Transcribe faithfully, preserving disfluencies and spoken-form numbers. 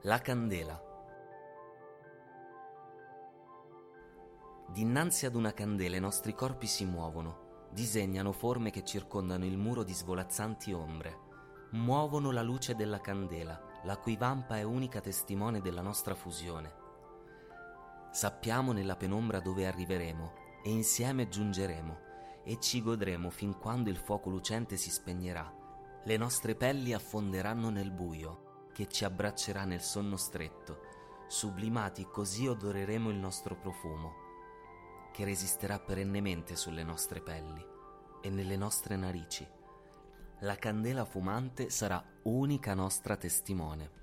La candela. Dinanzi ad una candela i nostri corpi si muovono, disegnano forme che circondano il muro di svolazzanti ombre, muovono la luce della candela, la cui vampa è unica testimone della nostra fusione. Sappiamo nella penombra dove arriveremo e insieme giungeremo e ci godremo fin quando il fuoco lucente si spegnerà. Le nostre pelli affonderanno nel buio che ci abbraccerà nel sonno stretto. Sublimati così odoreremo il nostro profumo, che resisterà perennemente sulle nostre pelli e nelle nostre narici. La candela fumante sarà unica nostra testimone.